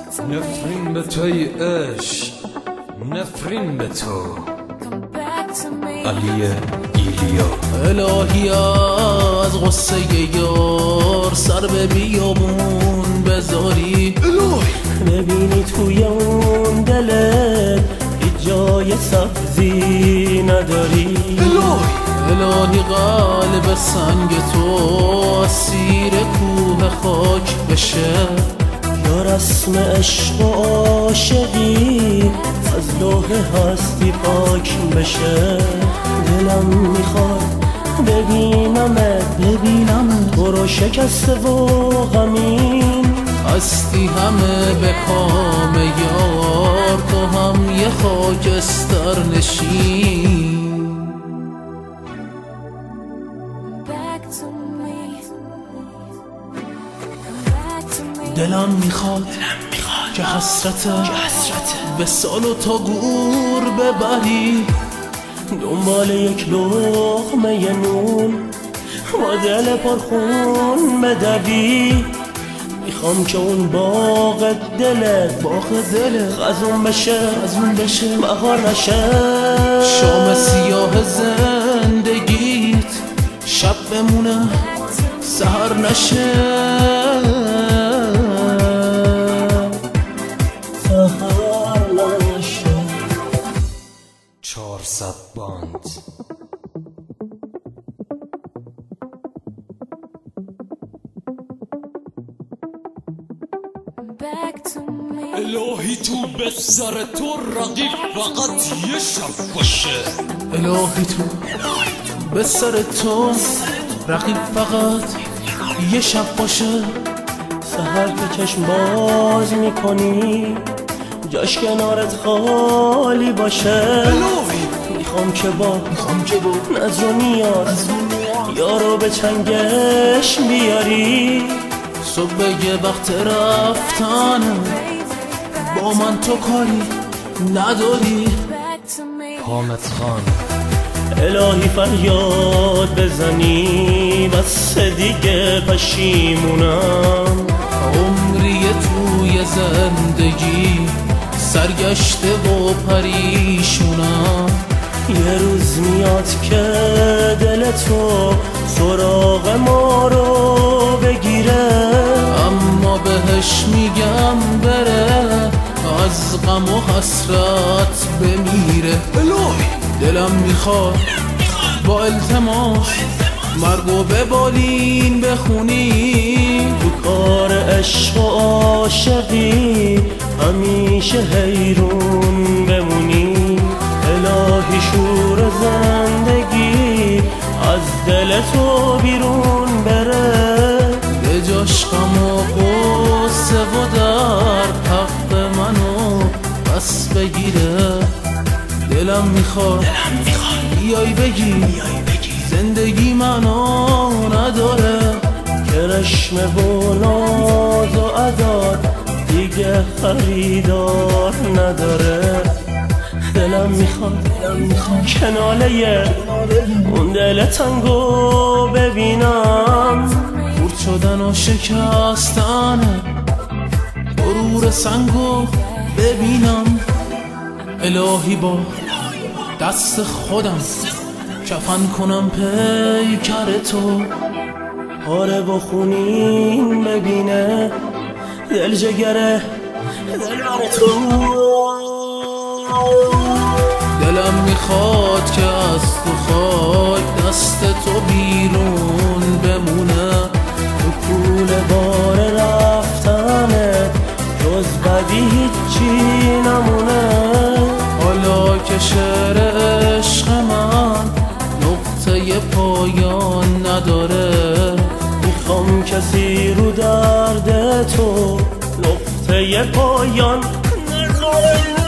نفرین به توی عشق، نفرین به تو. علی ایلیا. الهی از غصه یار سر به بیابون بذاری، ببینی توی اون دلت هیچ جای سبزی نداری. الهی قلب سنگ تو اسیر کوه خاک بشه، یا رسم عشق و عاشقی از لوح هستی پاک بشه. دلم میخواد ببینمت تو رو شکسته و غمین، هستی همه به کام یار، تو هم یه خاکستر نشین. دلم میخواد که حسرت به سال و تا گور ببری، دنبال یک لقمه نون با دل پرخون بدوی. میخوام که اون باغ دلت خزون بشه بهار نشه. شام سیاه زندگیت شب بمونه سهر نشه. 400 باند. الهی تو به سر تو رقیب فقط یه شب باشه. الهی تو به سر تو رقیب فقط یه شب باشه. سحر که چشم باز میکنی جاش کنارت خالی باشه. میخوام که با ناز و نیاز یارو به چنگش بیاری. صبح یه وقت رفتن با من تو کاری نداری. حامد خان. الهی فریاد بزنی بس دیگه پشیمونم. عمری توی زندگی سرگشته و پریشونم. یه روز میاد که دل تو سراغ ما رو بگیره، اما بهش میگم بره از غم و حسرت بمیره. دلم میخواد با التماس مرگو به بالین بخونی. تو کار عشق و عاشقی همیشه حیرون بمونی. الهی شور زندگی از دل تو بیرون بره، به جاش غم و غصه و در حق منو پس بگیره. دلم میخواد بیای بگی زندگی منو نداره، کرشمه و ناز و عداد دیگه خریدار نداره. دلم میخواد کناله اون دل تنگو ببینم، خورد شدن و شکستن غرور سنگو ببینم. الهی با دست خودم کفن کنم پیکر تو، پاره و خونین ببینه دل جگره تو. دلم میخواد که از تو خاک دست تو بیرون بمونه. تو کوله بار رفتنه جز بدی هیچی نمونه. حالا که شعر عشق من نقطه پایان نداره، میخوام کسی رو درد تو نقطه پایان نذاره.